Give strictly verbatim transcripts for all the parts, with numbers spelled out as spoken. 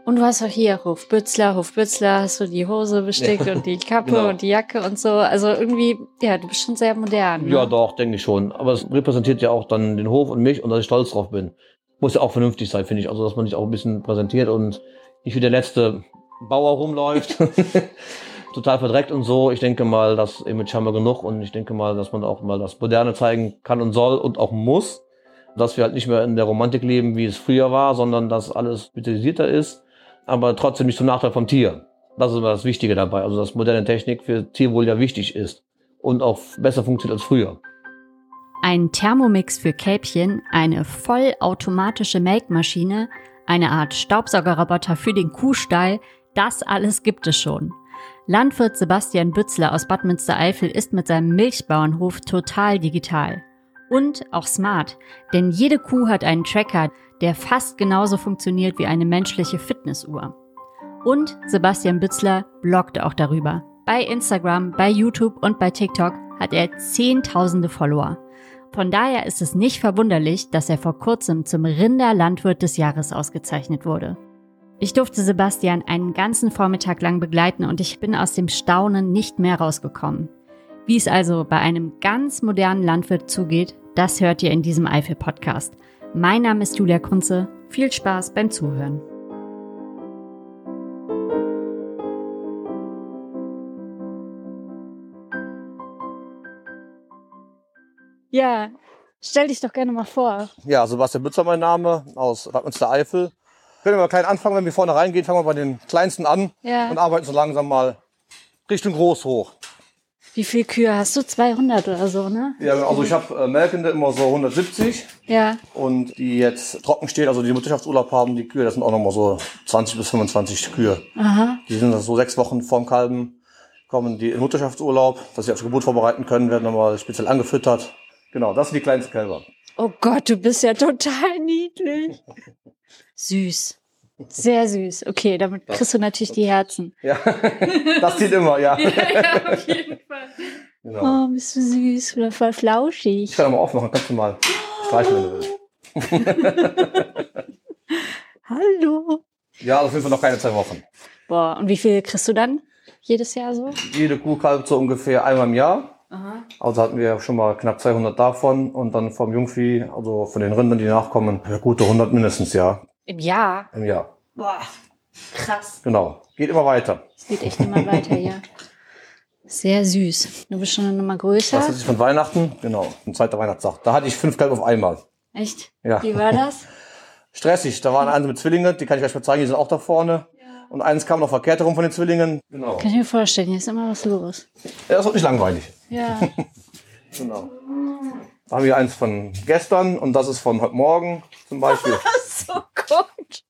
Und du hast auch hier Hofbützler, Hofbützler, hast du die Hose bestickt und die Kappe genau. und die Jacke und so. Also irgendwie, ja, du bist schon sehr modern. Ne? Ja, doch, denke ich schon. Aber es repräsentiert ja auch dann den Hof und mich und dass ich stolz drauf bin. Muss ja auch vernünftig sein, finde ich. Also, dass man sich auch ein bisschen präsentiert und nicht wie der letzte Bauer rumläuft. Total verdreckt und so. Ich denke mal, das Image haben wir genug und ich denke mal, dass man auch mal das Moderne zeigen kann und soll und auch muss. Dass wir halt nicht mehr in der Romantik leben, wie es früher war, sondern dass alles vitalisierter ist. Aber trotzdem nicht zum Nachteil vom Tier. Das ist immer das Wichtige dabei. Also, dass moderne Technik für Tierwohl ja wichtig ist und auch besser funktioniert als früher. Ein Thermomix für Kälbchen, eine vollautomatische Melkmaschine, eine Art Staubsaugerroboter für den Kuhstall, das alles gibt es schon. Landwirt Sebastian Bützler aus Bad Münstereifel ist mit seinem Milchbauernhof total digital. Und auch smart, denn jede Kuh hat einen Tracker, der fast genauso funktioniert wie eine menschliche Fitnessuhr. Und Sebastian Bützler bloggt auch darüber. Bei Instagram, bei YouTube und bei TikTok hat er zehntausende Follower. Von daher ist es nicht verwunderlich, dass er vor kurzem zum Rinderlandwirt des Jahres ausgezeichnet wurde. Ich durfte Sebastian einen ganzen Vormittag lang begleiten und ich bin aus dem Staunen nicht mehr rausgekommen. Wie es also bei einem ganz modernen Landwirt zugeht, das hört ihr in diesem Eifel-Podcast. Mein Name ist Julia Kunze. Viel Spaß beim Zuhören. Ja, stell dich doch gerne mal vor. Ja, Sebastian Bützler mein Name, aus Bad Münstereifel. Können wir mal klein anfangen, wenn wir vorne reingehen, fangen wir bei den Kleinsten an ja. und arbeiten so langsam mal Richtung Groß hoch. Wie viele Kühe hast du? zweihundert oder so, ne? Ja, also ich habe äh, Melkende immer so hundertsiebzig. Ja. Und die jetzt trocken stehen, also die Mutterschaftsurlaub haben, die Kühe, das sind auch nochmal so zwanzig bis fünfundzwanzig Kühe. Aha. Die sind so sechs Wochen vorm Kalben, kommen die in Mutterschaftsurlaub, dass sie aufs Geburt vorbereiten können, werden nochmal speziell angefüttert. Genau, das sind die kleinsten Kälber. Oh Gott, du bist ja total niedlich. Süß. Sehr süß. Okay, damit kriegst du natürlich die Herzen. Ja, das zieht immer, ja. Ja, ja, auf jeden Fall. Genau. Oh, bist du süß oder voll flauschig. Ich kann auch mal aufmachen, kannst du mal streichen, wenn du willst. Hallo. Ja, das sind wir noch keine zwei Wochen. Boah, und wie viel kriegst du dann jedes Jahr so? Jede Kuh kalbt so ungefähr einmal im Jahr. Aha. Also hatten wir schon mal knapp zweihundert davon und dann vom Jungvieh, also von den Rindern, die nachkommen, ja, gute hundert mindestens, ja. Im Jahr? Im Jahr. Boah, krass. Genau, geht immer weiter. Es geht echt immer weiter, ja. Sehr süß. Du bist schon eine Nummer größer. Das ist von Weihnachten, genau, ein zweiter Weihnachtstag. Da hatte ich fünf Kälber auf einmal. Echt? Ja. Wie war das? Stressig, da waren eins mit Zwillingen, die kann ich gleich mal zeigen, die sind auch da vorne. Ja. Und eins kam noch verkehrt herum von den Zwillingen. Genau. Kann ich mir vorstellen, hier ist immer was los. Ja, das wird nicht langweilig. Ja. Genau. Da haben wir eins von gestern und das ist von heute Morgen zum Beispiel. So gut.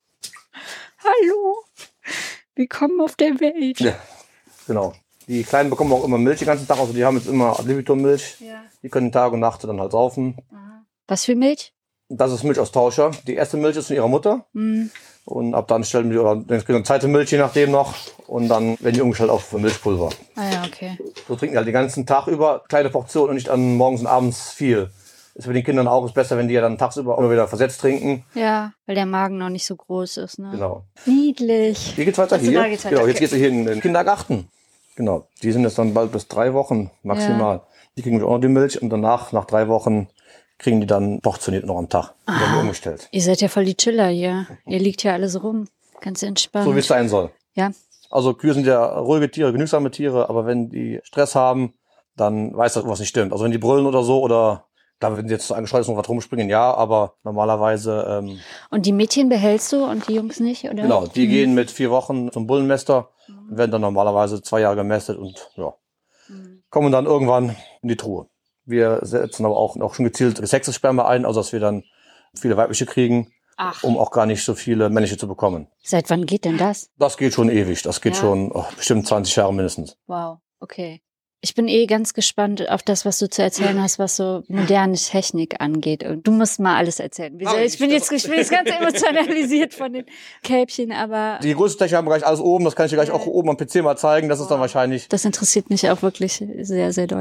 Hallo. Willkommen auf der Welt. Ja, genau. Die Kleinen bekommen auch immer Milch den ganzen Tag. Also die haben jetzt immer Ad libitum Milch. Ja. Die können Tag und Nacht dann halt saufen. Was für Milch? Das ist Milch aus Tauscher. Die erste Milch ist von ihrer Mutter. Mhm. Und ab dann stellen wir, oder dann kriegen wir eine zweite Milch, je nachdem noch. Und dann werden die umgestellt auf Milchpulver. Ah ja, okay. So trinken die halt den ganzen Tag über kleine Portionen und nicht an morgens und abends viel. Ist für den Kindern auch ist besser, wenn die ja dann tagsüber immer wieder versetzt trinken. Ja, weil der Magen noch nicht so groß ist, ne? Genau. Niedlich. Hier geht's weiter. Also hier. Da geht's weiter. Genau, okay. jetzt geht's hier in den Kindergarten. Genau. Die sind jetzt dann bald bis drei Wochen maximal. Ja. Die kriegen wir auch noch die Milch und danach, nach drei Wochen, kriegen die dann portioniert noch am Tag. Die werden umgestellt. Ihr seid ja voll die Chiller hier. Ihr liegt ja alles rum. Ganz entspannt. So wie es sein soll. Ja. Also Kühe sind ja ruhige Tiere, genügsame Tiere, aber wenn die Stress haben, dann weiß das, was nicht stimmt. Also wenn die brüllen oder so oder da wenn sie jetzt so angeschreit ist und was rumspringen, ja, aber normalerweise... Ähm, und die Mädchen behältst du und die Jungs nicht, oder? Genau, die mhm. gehen mit vier Wochen zum Bullenmäster und werden dann normalerweise zwei Jahre gemästet und ja, mhm. kommen dann irgendwann in die Truhe. Wir setzen aber auch, auch schon gezielt gesextes Sperma ein, also dass wir dann viele weibliche kriegen, Ach. um auch gar nicht so viele männliche zu bekommen. Seit wann geht denn das? Das geht schon ewig, das geht ja. schon oh, bestimmt zwanzig Jahre mindestens. Wow, okay. Ich bin eh ganz gespannt auf das, was du zu erzählen hast, was so moderne Technik angeht. Und du musst mal alles erzählen. Wieso? Ich bin jetzt, ich bin jetzt ganz emotionalisiert von den Kälbchen, aber... Die größte Technik haben wir gleich alles oben. Das kann ich dir gleich auch oben am P C mal zeigen. Das ist dann wahrscheinlich... Das interessiert mich auch wirklich sehr, sehr doll.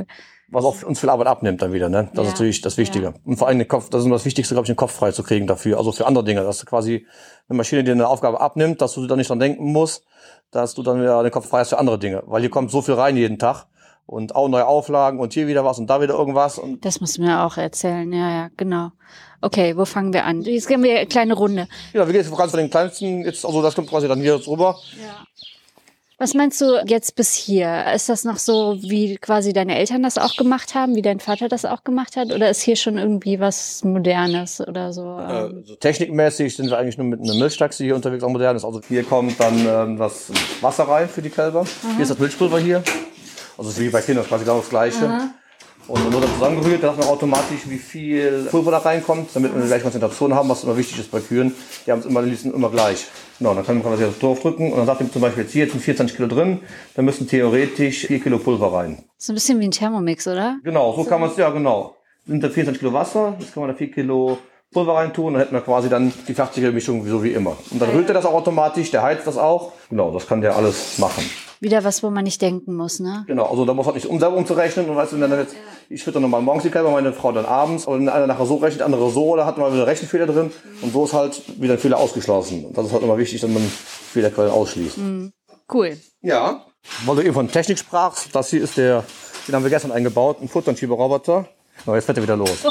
was auch uns viel Arbeit abnimmt dann wieder, ne? Das ja. ist natürlich das Wichtige. Ja. Und vor allem den Kopf, das ist das Wichtigste, glaube ich, den Kopf frei zu kriegen dafür, also für andere Dinge, dass du quasi eine Maschine dir eine Aufgabe abnimmt, dass du da nicht dran denken musst, dass du dann wieder den Kopf frei hast für andere Dinge, weil hier kommt so viel rein jeden Tag und auch neue Auflagen und hier wieder was und da wieder irgendwas. Und das musst du mir auch erzählen, ja, ja, genau. Okay, wo fangen wir an? Jetzt gehen wir eine kleine Runde. Ja, wir gehen jetzt ganz von den kleinsten, jetzt, also das kommt quasi dann hier rüber. Ja. Was meinst du jetzt bis hier? Ist das noch so, wie quasi deine Eltern das auch gemacht haben, wie dein Vater das auch gemacht hat? Oder ist hier schon irgendwie was Modernes oder so? Äh, so technikmäßig sind wir eigentlich nur mit einer Milchtaxe hier unterwegs, auch modernes. Also hier kommt dann ähm, das Wasser rein für die Kälber. Aha. Hier ist das Milchpulver hier. Also wie bei Kindern quasi genau das Gleiche. Aha. Und dann wird das zusammengerührt, da sagt man automatisch, wie viel Pulver da reinkommt, damit wir eine gleiche Konzentration haben, was immer wichtig ist bei Kühen. Die haben es immer, die sind immer gleich. Genau, dann kann man das drauf drücken und dann sagt man zum Beispiel, jetzt hier sind vierundzwanzig Kilo drin, dann müssen theoretisch vier Kilo Pulver rein. So ein bisschen wie ein Thermomix, oder? Genau, so kann man es, ja genau. Sind da vierundzwanzig Kilo Wasser, jetzt kann man da vier Kilo Pulver reintun, dann hätten wir quasi dann die fertige Mischung so wie immer. Und dann rührt er das auch automatisch, der heizt das auch. Genau, das kann der alles machen. Wieder was, wo man nicht denken muss, ne? Genau, also da muss man nicht um selber umzurechnen. Und weißt du, wenn dann jetzt, ich fütter nochmal morgens die Kälber, meine Frau dann abends. Aber wenn einer nachher so rechnet, andere so, da hat man wieder Rechenfehler drin. Mhm. Und so ist halt wieder ein Fehler ausgeschlossen. Und das ist halt immer wichtig, dass man Fehlerquellen ausschließt. Mhm. Cool. Ja. Weil du eben von Technik sprachst, das hier ist der, den haben wir gestern eingebaut, ein Futter- und Schieberoboter. So, jetzt fährt er wieder los. Oh.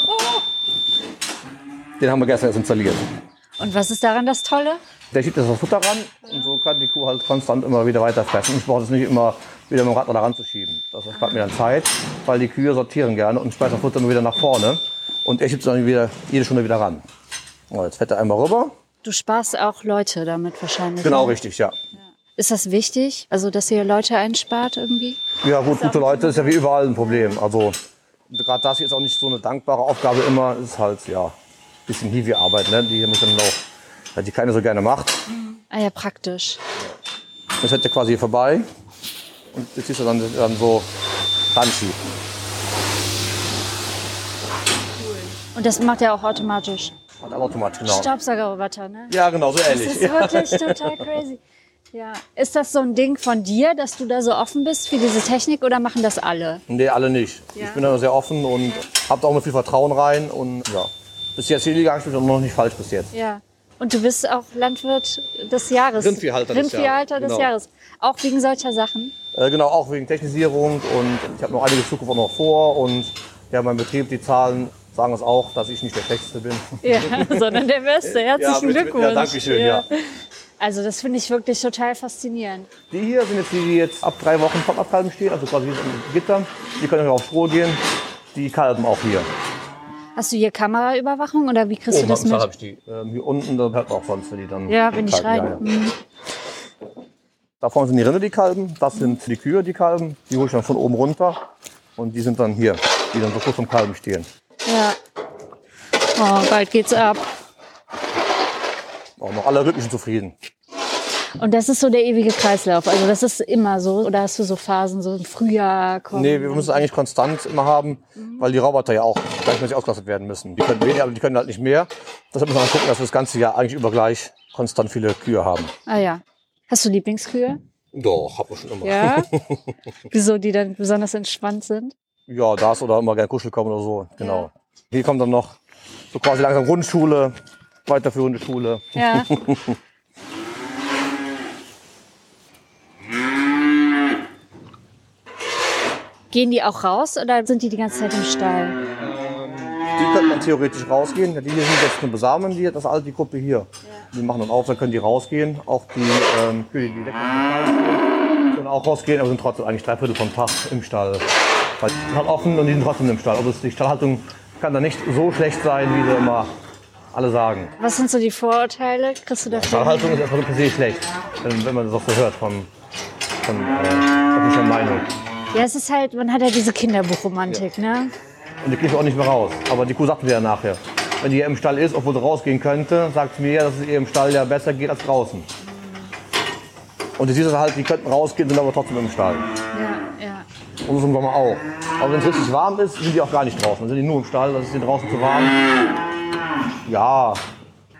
Den haben wir gestern jetzt installiert. Und was ist daran das Tolle? Der schiebt das Futter ran und so kann die Kuh halt konstant immer wieder weiter fressen. Ich brauche das nicht immer wieder mit dem Rad da ranzuschieben. Das spart mir dann Zeit, weil die Kühe sortieren gerne und speisen das Futter immer wieder nach vorne. Und er schiebt es dann wieder jede Stunde wieder ran. Oh, jetzt fährt er einmal rüber. Du sparst auch Leute damit wahrscheinlich. Genau, ne? richtig, ja. Ja. Ist das wichtig, also dass ihr Leute einspart irgendwie? Ja gut, gute Leute ist ja wie überall ein Problem. Also gerade das hier ist auch nicht so eine dankbare Aufgabe immer. Es ist halt, ja, ein bisschen Hiwi-Arbeit, ne? Die mich dann auch, die keiner so gerne macht. Ah ja, praktisch. Jetzt fährt er quasi hier vorbei und jetzt siehst du dann, dann so ranschieben. Und das macht er auch automatisch? Hat er automatisch, genau. Staubsaugerroboter, ne? Ja, genau, so ähnlich. Das ist wirklich total crazy. Ja. Ist das so ein Ding von dir, dass du da so offen bist für diese Technik oder machen das alle? Nee, alle nicht. Ja. Ich bin da sehr offen und habe da auch mit viel Vertrauen rein und ja. Bis jetzt hier gegangen, ich bin noch nicht falsch bis jetzt. Ja. Und du bist auch Landwirt des Jahres. Rindviehhalter des Jahres. Rindviehhalter des genau. Jahres. Auch wegen solcher Sachen? Äh, genau, auch wegen Technisierung und ich habe noch einige Zukunft auch noch vor und ja, mein Betrieb, die Zahlen sagen es auch, dass ich nicht der Schlechteste bin. Ja, sondern der Beste. Herzlichen ja, Glückwunsch. Ja, danke schön, ja. ja. Also das finde ich wirklich total faszinierend. Die hier sind jetzt die, die jetzt ab drei Wochen vom Abkalben stehen, also quasi im Gitter. Die können auf Stroh gehen, die kalben auch hier. Hast du hier Kameraüberwachung oder wie kriegst oh, du das mit? Habe ich die. Ähm, hier unten, da hört man auch sonst, wenn die dann. Ja, wenn die schreien. Ja, ja. Mhm. Da vorne sind die Rinder, die kalben. Das sind die Kühe, die kalben. Die hole ich dann von oben runter. Und die sind dann hier, die dann so kurz vom Kalben stehen. Ja. Oh, bald geht's ab. Auch noch alle Rücken zufrieden. Und das ist so der ewige Kreislauf. Also das ist immer so. Oder hast du so Phasen, so im Frühjahr kommen? Nee, wir müssen es eigentlich konstant immer haben, mhm. weil die Roboter ja auch gleichmäßig ausgelastet werden müssen. Die können weniger, aber die können halt nicht mehr. Deshalb müssen wir gucken, dass wir das ganze Jahr eigentlich über gleich konstant viele Kühe haben. Ah ja. Hast du Lieblingskühe? Doch, hab ich schon immer. Ja? Wieso die dann besonders entspannt sind? Ja, das oder immer gerne kuscheln kommen oder so. Genau. Ja. Hier kommt dann noch so quasi langsam Grundschule, weiterführende Schule. Ja. Gehen die auch raus oder sind die die ganze Zeit im Stall? Ähm, die könnte man theoretisch rausgehen. Die hier sind jetzt eine Besamen, die, das ist all die Gruppe hier. Ja. Die machen dann auf, dann können die rausgehen. Auch die ähm, Kühe, die lecker können auch rausgehen, aber sind trotzdem eigentlich drei Viertel vom Tag im Stall. Weil die sind halt offen und die sind trotzdem im Stall. Also die Stallhaltung kann da nicht so schlecht sein, wie sie immer alle sagen. Was sind so die Vorurteile? Kriegst du dafür? Stallhaltung ist erstmal per se schlecht, wenn, wenn man das auch so hört von, von äh, öffentlicher Meinung. Ja, es ist halt, man hat ja diese Kinderbuchromantik, ja. Ne? Und die kriegst du auch nicht mehr raus. Aber die Kuh sagt mir ja nachher. Wenn die hier im Stall ist, obwohl sie rausgehen könnte, sagt sie mir, dass es ihr im Stall ja besser geht als draußen. Und du siehst halt, die könnten rausgehen, sind aber trotzdem im Stall. Ja, ja. Und so im Sommer auch. Aber wenn es richtig warm ist, sind die auch gar nicht draußen. Dann sind die nur im Stall, das ist denen draußen zu warm. Ja.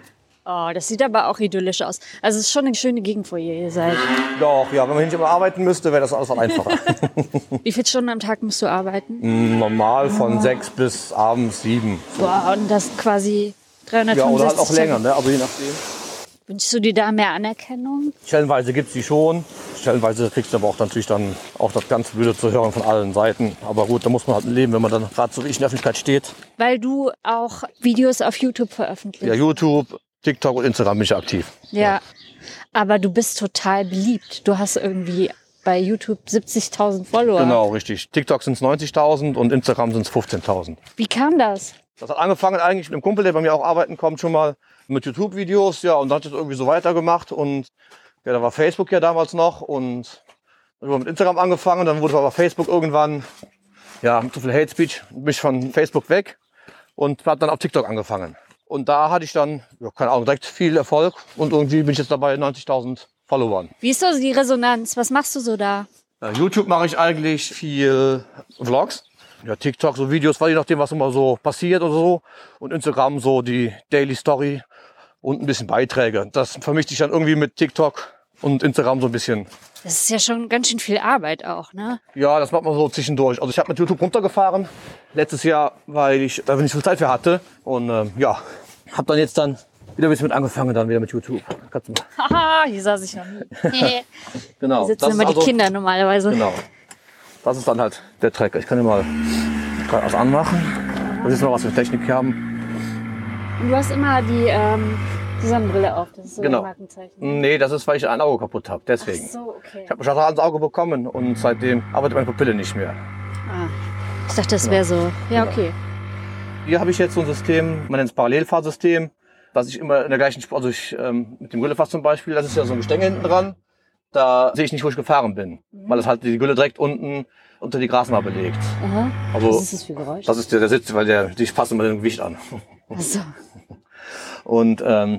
Oh, das sieht aber auch idyllisch aus. Also es ist schon eine schöne Gegend, wo ihr seid. Doch, ja, wenn man nicht immer arbeiten müsste, wäre das alles einfacher. Wie viele Stunden am Tag musst du arbeiten? Normal von oh. sechs bis abends sieben. Boah, und das quasi dreihundertfünfundsechzig Ja, oder halt auch länger, ne? Aber je nachdem. Wünschst du dir da mehr Anerkennung? Stellenweise gibt es die schon. Stellenweise kriegst du aber auch natürlich dann auch das ganze Blöde zu hören von allen Seiten. Aber gut, da muss man halt leben, wenn man dann gerade so wie ich in der Öffentlichkeit steht. Weil du auch Videos auf YouTube veröffentlichst. Ja, YouTube, TikTok und Instagram bin ich aktiv. Ja, ja, aber du bist total beliebt. Du hast irgendwie bei YouTube siebzigtausend Follower. Genau, richtig. TikTok sind es neunzigtausend und Instagram sind es fünfzehntausend. Wie kam das? Das hat angefangen eigentlich mit einem Kumpel, der bei mir auch arbeiten kommt, schon mal mit YouTube-Videos. Ja, und dann hat das irgendwie so weitergemacht. Und ja, da war Facebook ja damals noch. Und dann haben wir mit Instagram angefangen. Dann wurde aber Facebook irgendwann, ja, mit zu viel Hate Speech, bin ich von Facebook weg und habe dann auf TikTok angefangen. Und da hatte ich dann, ja, keine Ahnung, direkt viel Erfolg. Und irgendwie bin ich jetzt dabei neunzigtausend Followern. Wie ist so die Resonanz? Was machst du so da? Ja, YouTube mache ich eigentlich viel Vlogs. Ja, TikTok, so Videos, je nachdem, was immer so passiert oder so. Und Instagram so die Daily Story und ein bisschen Beiträge. Das vermischt sich dann irgendwie mit TikTok und Instagram so ein bisschen. Das ist ja schon ganz schön viel Arbeit auch, ne? Ja, das macht man so zwischendurch. Also ich habe mit YouTube runtergefahren letztes Jahr, weil ich da nicht so viel Zeit für hatte. Und ähm, ja, habe dann jetzt dann wieder ein bisschen mit angefangen, dann wieder mit YouTube. Haha, hier saß ich noch nie. Genau. Hier sitzen immer die also, Kinder normalerweise. Genau. Das ist dann halt der Trecker. Ich kann dir mal gerade was anmachen. Das ist mal, was wir für Technik haben. Und du hast immer die, ähm, die Sonnenbrille auf. Das ist so genau. ein Markenzeichen. Nee, das ist, weil ich ein Auge kaputt habe. Deswegen. Ach so, okay. Ich habe ein Schatter ans Auge bekommen und seitdem arbeitet meine Pupille nicht mehr. Ah, ich dachte, das wäre so. Ja, genau. Okay. Hier habe ich jetzt so ein System, man nennt es Parallelfahrsystem, dass ich immer in der gleichen Spur, also ich, ähm, mit dem Güllefass zum Beispiel, das ist ja so ein Gestänge hinten dran. Da sehe ich nicht, wo ich gefahren bin, mhm. weil das halt die Gülle direkt unten unter die Grasnarbe legt. Aha. Also, was ist das für Geräusch? Das ist der, der Sitz, weil der, ich passe immer den Gewicht an. Ach so. Und ähm,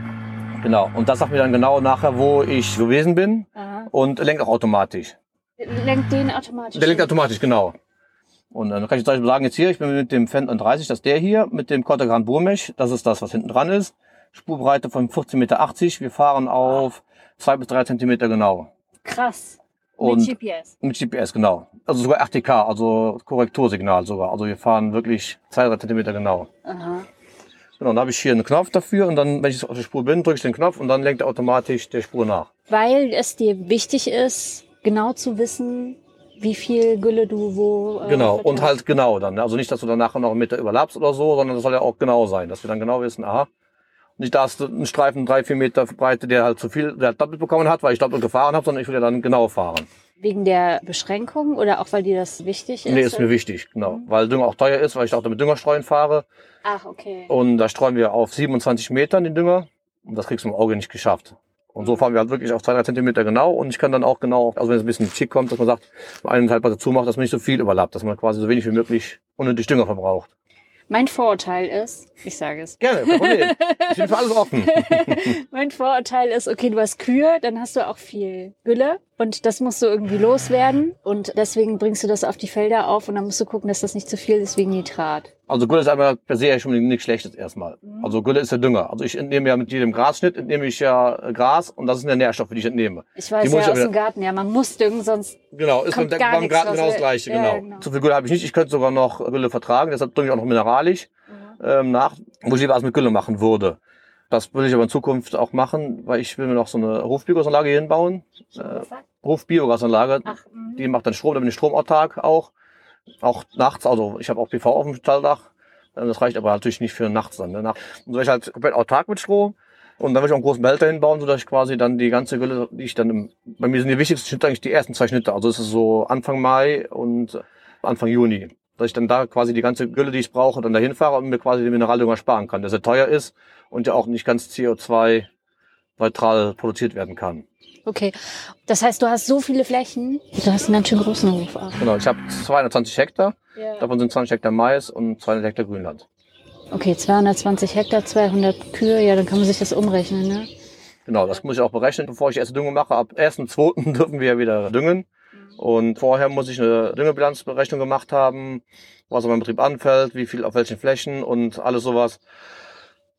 genau, und das sagt mir dann genau nachher, wo ich gewesen bin. Aha. Und lenkt auch automatisch. Lenkt den automatisch? Der lenkt automatisch, genau. Und dann kann ich jetzt sagen, jetzt hier, ich bin mit dem Fendt dreißig, das ist der hier, mit dem Cortegan Burmech, das ist das, was hinten dran ist. Spurbreite von vierzehn Meter achtzig, wir fahren auf zwei bis drei Zentimeter genau. Krass. Und mit G P S? Mit G P S, genau. Also sogar R T K, also Korrektursignal sogar. Also wir fahren wirklich zwei, drei Zentimeter genau. Aha. Genau, dann habe ich hier einen Knopf dafür und dann, wenn ich auf der Spur bin, drücke ich den Knopf und dann lenkt er automatisch der Spur nach. Weil es dir wichtig ist, genau zu wissen, wie viel Gülle du wo... Äh, genau, und halt genau dann. Also nicht, dass du dann nachher noch einen Meter überlappst oder so, sondern das soll ja auch genau sein, dass wir dann genau wissen, aha, nicht da hast du einen Streifen drei, vier Meter Breite, der halt zu viel, der halt doppelt bekommen hat, weil ich doppelt gefahren habe, sondern ich will ja dann genau fahren. Wegen der Beschränkung oder auch weil dir das wichtig ist? Nee, ist mir wichtig, genau. Mhm. Weil Dünger auch teuer ist, weil ich auch damit Düngerstreuen fahre. Ach, okay. Und da streuen wir auf siebenundzwanzig Metern den Dünger und das kriegst du im Auge nicht geschafft. Und so fahren wir halt wirklich auf zwei, drei Zentimeter genau und ich kann dann auch genau, also wenn es ein bisschen schick kommt, dass man sagt, einen Teil was dazu macht, dass man nicht so viel überlappt, dass man quasi so wenig wie möglich unnötig Dünger verbraucht. Mein Vorurteil ist, ich sage es. Gerne, kein Problem. Ich bin für alles offen. Mein Vorurteil ist, okay, du hast Kühe, dann hast du auch viel Gülle und das musst du irgendwie loswerden und deswegen bringst du das auf die Felder auf und dann musst du gucken, dass das nicht zu viel ist wegen Nitrat. Also Gülle ist einfach per se schon nichts Schlechtes erstmal. Mhm. Also Gülle ist der Dünger. Also ich entnehme ja mit jedem Grasschnitt, entnehme ich ja Gras und das sind ja Nährstoffe, die ich entnehme. Ich weiß ja aus dem Garten, ja, man muss düngen, sonst genau, ist kommt beim, gar beim nichts Garten raus. genau das Gleiche, ja, genau. genau. Zu viel Gülle habe ich nicht, ich könnte sogar noch Gülle vertragen, deshalb dünge ich auch noch mineralisch mhm. ähm, nach, wo ich lieber was mit Gülle machen würde. Das will ich aber in Zukunft auch machen, weil ich will mir noch so eine Rufbiogasanlage hier hinbauen. Äh, Rufbiogasanlage, Ach, die macht dann Strom, da bin ich stromautark auch. Auch nachts, also ich habe auch P V auf dem Stalldach. Das reicht aber natürlich nicht für nachts dann. Ne? Und dann bin ich halt komplett autark mit Strom. Und dann will ich auch einen großen Behälter hinbauen, sodass ich quasi dann die ganze Gülle, die ich dann, im, bei mir sind die wichtigsten Schnitte eigentlich die ersten zwei Schnitte. Also es ist so Anfang Mai und Anfang Juni. Dass ich dann da quasi die ganze Gülle, die ich brauche, dann dahin fahre und mir quasi den Mineraldünger sparen kann, der sehr teuer ist und ja auch nicht ganz C O zwei neutral produziert werden kann. Okay, das heißt, du hast so viele Flächen, du hast einen ganz schön großen Hof auch. Genau, ich habe zweihundertzwanzig Hektar, ja. Davon sind zwanzig Hektar Mais und zweihundert Hektar Grünland. Okay, zweihundertzwanzig Hektar, zweihundert Kühe, ja, dann kann man sich das umrechnen, ne? Genau, das muss ich auch berechnen, bevor ich erste Düngung mache. Ab ersten zweiten dürfen wir ja wieder düngen. Und vorher muss ich eine Düngebilanzberechnung gemacht haben, was auf meinem Betrieb anfällt, wie viel auf welchen Flächen und alles sowas.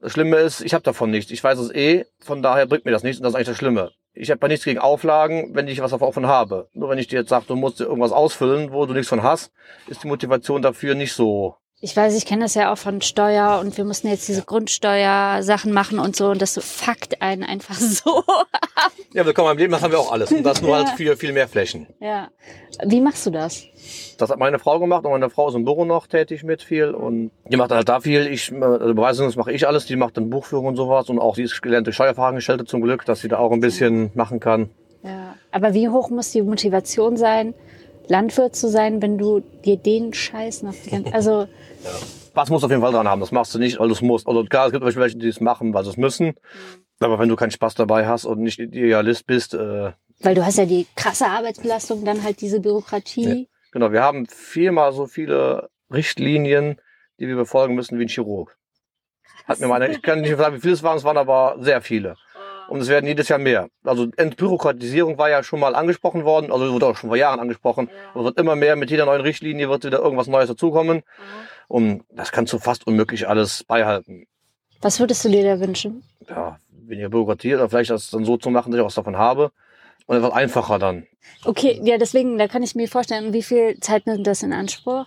Das Schlimme ist, ich habe davon nichts. Ich weiß es eh, von daher bringt mir das nichts und das ist eigentlich das Schlimme. Ich habe ja nichts gegen Auflagen, wenn ich was davon habe. Nur wenn ich dir jetzt sage, du musst dir irgendwas ausfüllen, wo du nichts von hast, ist die Motivation dafür nicht so. Ich weiß, ich kenne das ja auch von Steuer und wir mussten jetzt diese Grundsteuersachen machen und so und das fuckt einen einfach so ab. Ja, willkommen im Leben, das haben wir auch alles. Und das nur Ja. halt viel, viel mehr Flächen. Ja. Wie machst du das? Das hat meine Frau gemacht und meine Frau ist im Büro noch tätig mit viel und die macht halt da viel. Ich, also Beweisung, das mache ich alles. Die macht dann Buchführung und sowas und auch sie ist gelernte Steuerfachangestellte zum Glück, dass sie da auch ein bisschen machen kann. Ja. Aber wie hoch muss die Motivation sein, Landwirt zu sein, wenn du dir den Scheiß noch... Die ganze, also... Spaß musst du auf jeden Fall dran haben. Das machst du nicht, weil du es musst. Also klar, es gibt welche, die es machen, weil sie es müssen. Mhm. Aber wenn du keinen Spaß dabei hast und nicht Idealist bist... Äh, weil du hast ja die krasse Arbeitsbelastung, dann halt diese Bürokratie... Ja. Genau, wir haben viermal so viele Richtlinien, die wir befolgen müssen wie ein Chirurg. Hat mir meine, ich kann nicht sagen, wie viele es waren, es waren aber sehr viele. Und es werden jedes Jahr mehr. Also Entbürokratisierung war ja schon mal angesprochen worden, also wurde auch schon vor Jahren angesprochen. Aber es wird immer mehr, mit jeder neuen Richtlinie wird wieder irgendwas Neues dazukommen. Und das kannst du fast unmöglich alles beibehalten. Was würdest du dir da wünschen? Ja, weniger Bürokratie oder vielleicht das dann so zu machen, dass ich auch was davon habe. Und etwas einfacher dann. Okay, ja, deswegen, da kann ich mir vorstellen, wie viel Zeit nimmt das in Anspruch?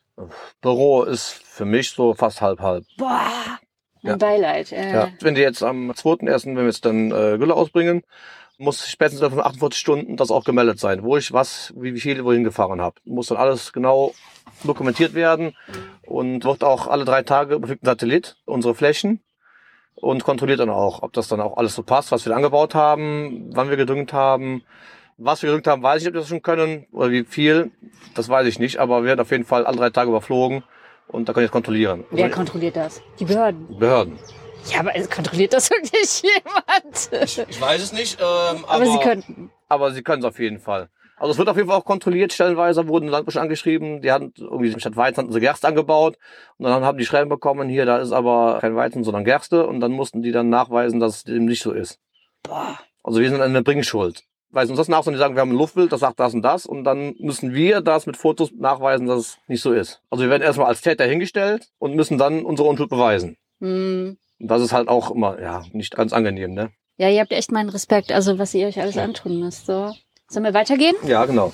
Büro ist für mich so fast halb-halb. Boah, ein ja. Beileid. Äh. Ja. Wenn die jetzt am zweiten ersten, wenn wir jetzt dann äh, Gülle ausbringen, muss spätestens von achtundvierzig Stunden das auch gemeldet sein, wo ich was, wie viel wohin gefahren habe. Muss dann alles genau dokumentiert werden und wird auch alle drei Tage überfliegt ein Satellit, unsere Flächen. Und kontrolliert dann auch, ob das dann auch alles so passt, was wir angebaut haben, wann wir gedüngt haben. Was wir gedüngt haben, weiß ich, ob wir das schon können oder wie viel, das weiß ich nicht. Aber wir werden auf jeden Fall alle drei Tage überflogen und da kann ich es kontrollieren. Wer also, kontrolliert das? Die Behörden? Behörden. Ja, aber kontrolliert das wirklich jemand? Ich, ich weiß es nicht. Ähm, aber, aber sie könnten. Aber sie können es auf jeden Fall. Also es wird auf jeden Fall auch kontrolliert, stellenweise wurden Landwirte angeschrieben, die hatten irgendwie statt Weizen hatten sie Gerste angebaut und dann haben die Schreiben bekommen, hier, da ist aber kein Weizen, sondern Gerste und dann mussten die dann nachweisen, dass es dem nicht so ist. Boah. Also wir sind an der Bringschuld. Weisen uns das nach, und die sagen, wir haben ein Luftbild, das sagt das und das und dann müssen wir das mit Fotos nachweisen, dass es nicht so ist. Also wir werden erstmal als Täter hingestellt und müssen dann unsere Unschuld beweisen. Hm. Und das ist halt auch immer, ja, nicht ganz angenehm, ne? Ja, ihr habt echt meinen Respekt, also was ihr euch alles antun müsst, so. Sollen wir weitergehen? Ja, genau.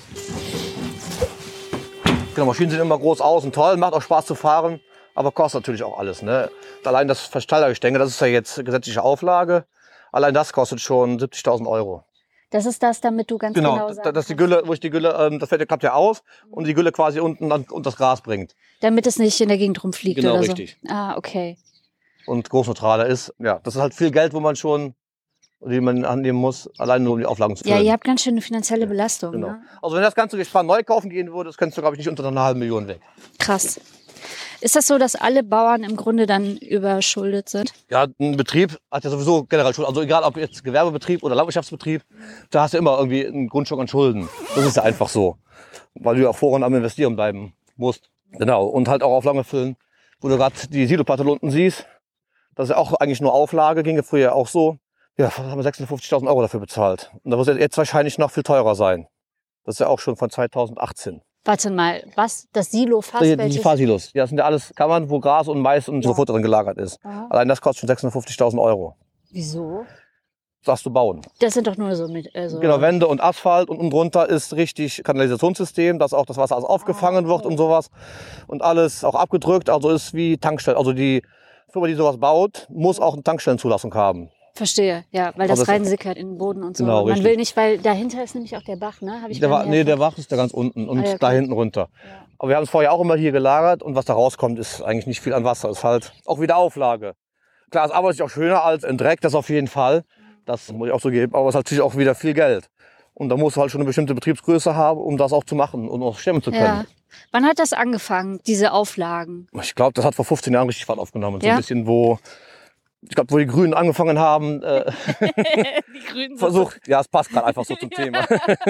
Genau, Maschinen sehen immer groß aus und toll, macht auch Spaß zu fahren, aber kostet natürlich auch alles, ne? Allein das Versteigergestänge, das ist ja jetzt gesetzliche Auflage, allein das kostet schon siebzigtausend Euro. Das ist das, damit du ganz genau, genau sagst. das ist die Gülle, wo ich die Gülle, ähm, das Fett klappt ja aus und die Gülle quasi unten dann und das Gras bringt. Damit es nicht in der Gegend rumfliegt genau, oder richtig. so. Ah, okay. Und großneutraler ist, ja, das ist halt viel Geld, wo man schon, die man annehmen muss, allein nur um die Auflagen zu füllen. Ja, ihr habt ganz schön eine finanzielle Belastung. Genau. Ne? Also wenn das ganze Gespann neu kaufen gehen würde, das könntest du, glaube ich, nicht unter einer halben Million weg. Krass. Ist das so, dass alle Bauern im Grunde dann überschuldet sind? Ja, ein Betrieb hat ja sowieso generell Schulden. Also egal, ob jetzt Gewerbebetrieb oder Landwirtschaftsbetrieb, da hast du immer irgendwie einen Grundstock an Schulden. Das ist ja einfach so. Weil du ja vorhin am Investieren bleiben musst. Genau. Und halt auch Auflagen erfüllen. Wo du gerade die Siloplatte unten siehst. Das ist ja auch eigentlich nur Auflage, ging ja früher auch so. Ja, haben wir sechshundertfünfzigtausend Euro dafür bezahlt. Und da wird es jetzt wahrscheinlich noch viel teurer sein. Das ist ja auch schon von zweitausendachtzehn. Warte mal, was? Das Silo-Fass? Die, die Fahrsilos. Ja, das sind ja alles Kammern, wo Gras und Mais und ja. so Futter drin gelagert ist. Aha. Allein das kostet schon sechshundertfünfzigtausend Euro. Wieso? Das darfst du bauen. Das sind doch nur so mit. Äh, so Genau, Wände und Asphalt und unten drunter ist richtig Kanalisationssystem, dass auch das Wasser alles aufgefangen ah, wird und sowas. Und alles auch abgedrückt, also ist wie Tankstellen. Also die Firma, die sowas baut, muss auch eine Tankstellenzulassung haben. Verstehe, ja, weil das Also reinsickert in den Boden und so. Genau, Man richtig. will nicht, weil dahinter ist nämlich auch der Bach, ne? Hab ich Der, bei Wa- mir nee, der erfahren. Bach ist da ganz unten und Ah, ja, da gut. hinten runter. Ja. Aber wir haben es vorher auch immer hier gelagert und was da rauskommt, ist eigentlich nicht viel an Wasser. Ist halt auch wieder Auflage. Klar, es arbeitet sich auch schöner als in Dreck, das auf jeden Fall. Das muss ich auch so geben, aber es ist natürlich auch wieder viel Geld. Und da musst du halt schon eine bestimmte Betriebsgröße haben, um das auch zu machen und auch stemmen zu können. Ja. Wann hat das angefangen, diese Auflagen? Ich glaube, das hat vor fünfzehn Jahren richtig Fahrt aufgenommen. So Ja? ein bisschen, wo, ich glaube, wo die Grünen angefangen haben, äh, Die Grünen versucht, ja, es passt gerade einfach so zum Thema.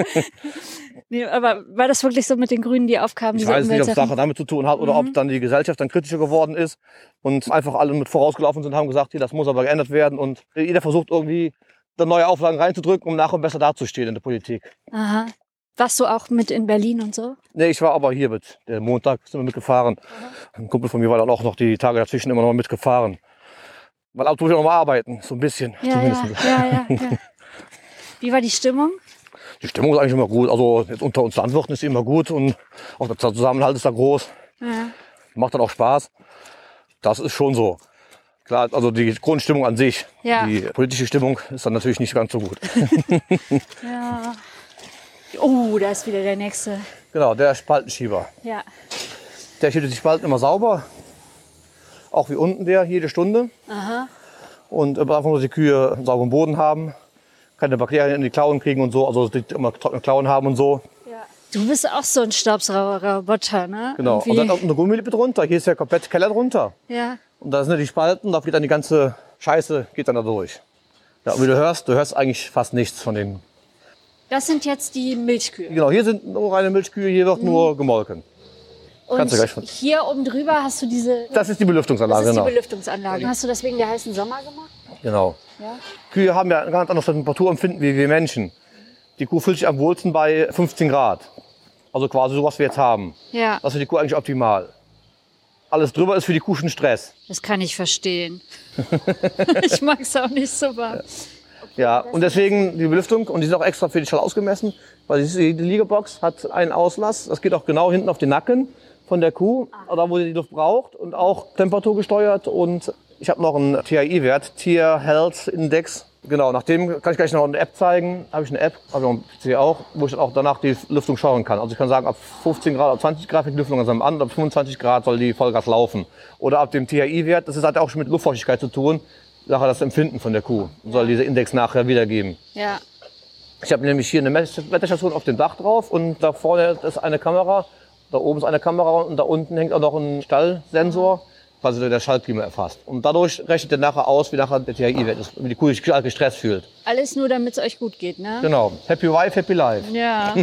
Nee, aber war das wirklich so mit den Grünen, die aufkamen? Ich diese weiß nicht, ob es Umweltsachen? Sache damit zu tun hat oder Mhm. ob dann die Gesellschaft dann kritischer geworden ist und einfach alle mit vorausgelaufen sind und haben gesagt, hier, das muss aber geändert werden und jeder versucht irgendwie da neue Auflagen reinzudrücken, um nachher besser dazustehen in der Politik. Aha. Warst du auch mit in Berlin und so? Nee, ich war aber hier mit. Der Montag sind wir mitgefahren. Ein Kumpel von mir war dann auch noch die Tage dazwischen immer noch mitgefahren. Weil ab und zu muss ich noch mal arbeiten, so ein bisschen. Ja, ja, ja, ja, ja. Wie war die Stimmung? Die Stimmung ist eigentlich immer gut. Also jetzt unter uns Landwirten ist sie immer gut und auch der Zusammenhalt ist da groß. Ja. Macht dann auch Spaß. Das ist schon so. Klar, also die Grundstimmung an sich, Ja. die politische Stimmung ist dann natürlich nicht ganz so gut. Ja. Oh, da ist wieder der nächste. Genau, der Spaltenschieber. Ja. Der schiebt die Spalten immer sauber. Auch wie unten der, jede Stunde. Aha. Und einfach nur die Kühe einen sauberen Boden haben. Keine Bakterien in die Klauen kriegen und so. Also die immer trockene Klauen haben und so. Ja. Du bist auch so ein Staubsaugerroboter, ne? Genau. Irgendwie. Und dann kommt eine Gummilippe drunter. Hier ist der komplette Keller drunter. Ja. Und da sind ja die Spalten. Da geht dann die ganze Scheiße geht dann da durch. Ja, und wie du hörst, du hörst eigentlich fast nichts von denen. Das sind jetzt die Milchkühe. Genau, hier sind nur reine Milchkühe. Hier wird mhm. nur gemolken. Und Kannst du gleich von- hier oben drüber hast du diese... Das ist die Belüftungsanlage, Das ist genau. die Belüftungsanlage. Hast du das wegen der heißen Sommer gemacht? Genau. Ja. Kühe haben ja ein ganz anderes Temperaturempfinden wie wir Menschen. Die Kuh fühlt sich am wohlsten bei fünfzehn Grad. Also quasi so, was wir jetzt haben. Ja. Das ist für die Kuh eigentlich optimal. Alles drüber ist für die Kuh schon Stress. Das kann ich verstehen. Ich mag es auch nicht so warm. Ja, und deswegen die Belüftung, und die sind auch extra für die Stall ausgemessen, weil die Liegebox hat einen Auslass. Das geht auch genau hinten auf den Nacken von der Kuh, da wo sie die Luft braucht, und auch temperaturgesteuert. Und ich habe noch einen T H I-Wert, Tier Health Index. Genau, nach dem kann ich gleich noch eine App zeigen. Habe ich eine App, habe ich auch einen P C auch, wo ich dann auch danach die Lüftung schauen kann. Also ich kann sagen, ab fünfzehn Grad, ab zwanzig Grad fängt die Lüftung langsam an, ab fünfundzwanzig Grad soll die Vollgas laufen. Oder ab dem T H I-Wert, das hat auch schon mit Luftfeuchtigkeit zu tun, nachher das Empfinden von der Kuh, soll dieser Index nachher wiedergeben. Ja. Ich habe nämlich hier eine Wetterstation auf dem Dach drauf und da vorne ist eine Kamera, da oben ist eine Kamera und da unten hängt auch noch ein Stallsensor, quasi der Schallklima erfasst. Und dadurch rechnet er nachher aus, wie nachher der T H I-Wert ist, wie die Kuh sich gestresst fühlt. Alles nur, damit es euch gut geht, ne? Genau. Happy Wife, Happy Life. Ja.